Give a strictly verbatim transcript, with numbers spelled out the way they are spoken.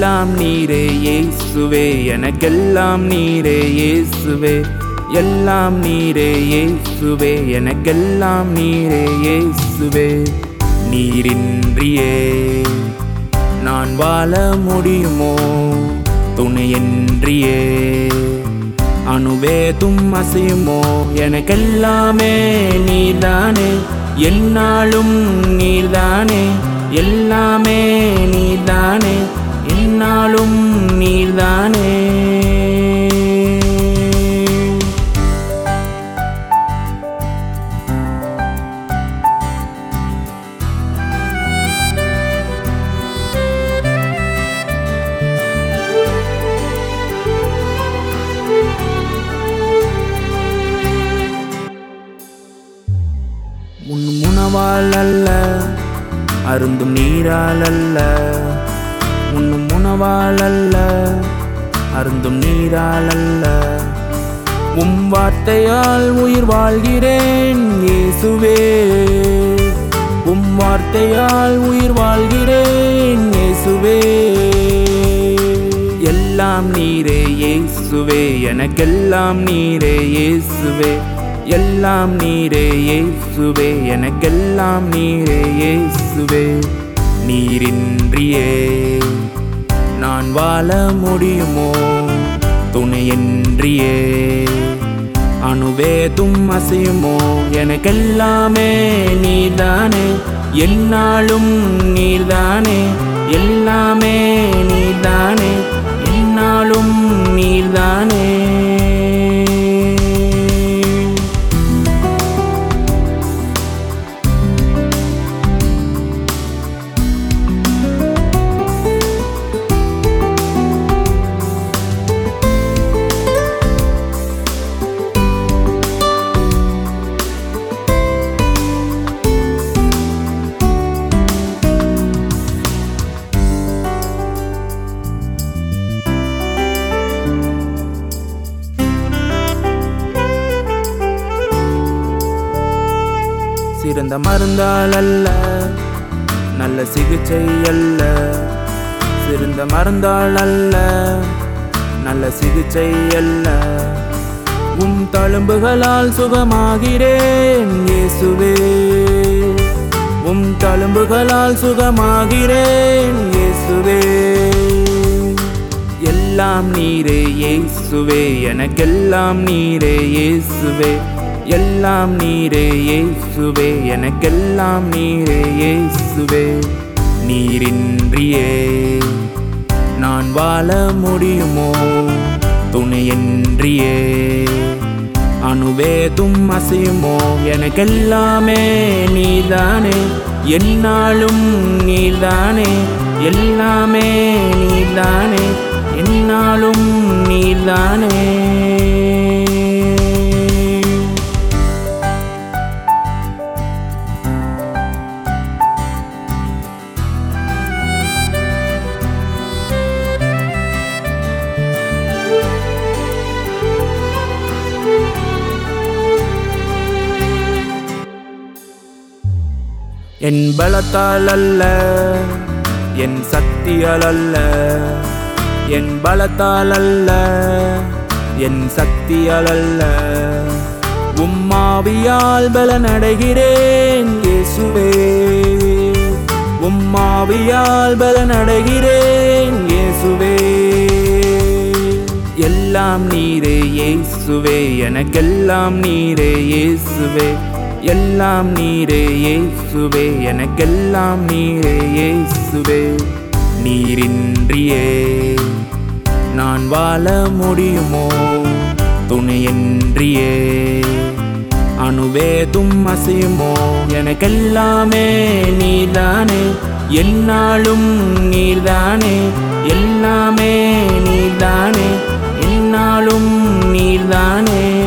எல்லாம் நீரே இயேசுவே, எனக்கெல்லாம் நீரே இயேசுவே, எல்லாம் நீரே இயேசுவே, எனக்கெல்லாம் நீரே இயேசுவே. நீரின்றியே நான் வாழ முடியுமோ? துணையின்றியே அணுவேதும் அசையுமோ? எனக்கெல்லாமே நீர்தானே, என்னாலும் நீர்தானே, எல்லாமே நீர்தானே, என்னாலும் நீர்தானே. உன் உணவால் அல்ல, அருந்தும் நீரால் அல்ல, உண்ணும் உணவால் அல்ல, அருந்தும் நீரால் அல்ல, உம் வார்த்தையால் உயிர் வாழ்கிறேன் இயேசுவே, உம் வார்த்தையால் உயிர் வாழ்கிறேன் இயேசுவே. எல்லாம் நீரே இயேசுவே, எனக்கெல்லாம் நீரே இயேசுவே, எல்லாம் நீரே இயேசுவே, எனக்கெல்லாம் நீரே இயேசுவே. நீரின்றியே நான் வாழ முடியுமோ? துணையின்றியே அணுவேதும் அசையுமோ? எனக்கெல்லாமே நீர்தானே, என்னாலும் நீர்தானே, எல்லாமே நீர்தானே, என்னாலும் நீர்தானே. சிறந்த மருந்தால் அல்ல, நல்ல சிகிச்சை அல்ல, சிறந்த மருந்தால் அல்ல, நல்ல சிகிச்சை அல்ல, உம் தழும்புகளால் சுகமாகிறேன் இயேசுவே, உம் தழும்புகளால் சுகமாகிறேன் இயேசுவே. எல்லாம் நீரே இயேசுவே, எனக்கெல்லாம் நீரே இயேசுவே, எல்லாம் நீரே இயேசுவே, எனக்கெல்லாம் நீரே இயேசுவே. நீரின்றியே நான் வாழ முடியுமோ? துணையின்றியே அணுவேதும் அசையுமோ? எனக்கெல்லாமே நீர்தானே, என்னாலும் நீர்தானே, எல்லாமே நீர்தானே, என்னாலும் நீர்தானே. என் பலத்தால் அல்ல, என் சக்தியால் அல்ல, என் பலத்தால் அல்ல, என் சக்தியால் அல்ல, உம் ஆவியால் பலனடைகிறேன் இயேசுவே, உம் ஆவியால் பலனடைகிறேன் இயேசுவே. எல்லாம் நீரே இயேசுவே, எனக்கெல்லாம் நீரே இயேசுவே, எல்லாம் நீரே இயேசுவே, எனக்கெல்லாம் நீரே இயேசுவே. நீரின்றியே நான் வாழ முடியுமோ? துணையின்றியே அணுவேதும் அசையுமோ? எனக்கெல்லாமே நீர்தானே, என்னாலும் நீர்தானே, எல்லாமே நீர்தானே, என்னாலும் நீர்தானே.